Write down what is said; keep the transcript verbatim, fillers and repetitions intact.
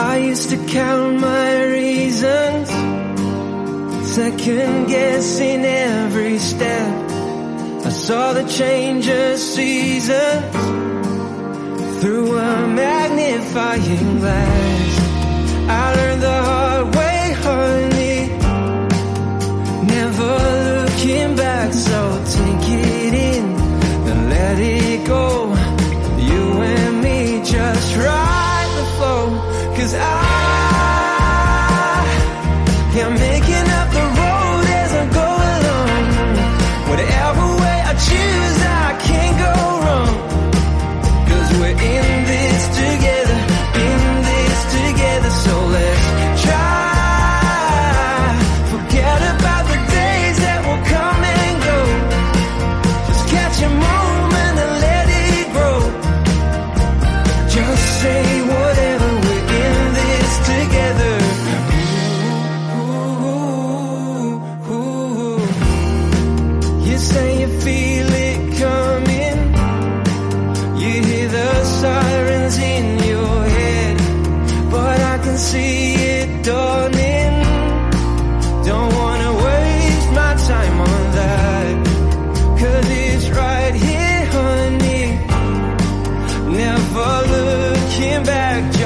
I used to count my reasons, second guessing every step. I saw the change of seasons through a magnifying glass. I learned the hard way, honey, never looking back. So take it in and let it go. You and me just ride the flow, 'cause I am making up the road as I go along. Whatever way I choose, I can't go wrong, 'cause we're in this together, in this together. So let's try, forget about the days that will come and go. Just catch a moment and let it grow. Just say whatever, we're in this together. Ooh, ooh, ooh. You say you feel it coming, you hear the sirens in your head, but I can see it dawning. Don't wanna waste my time on that, 'cause it's right here, honey, never looking back.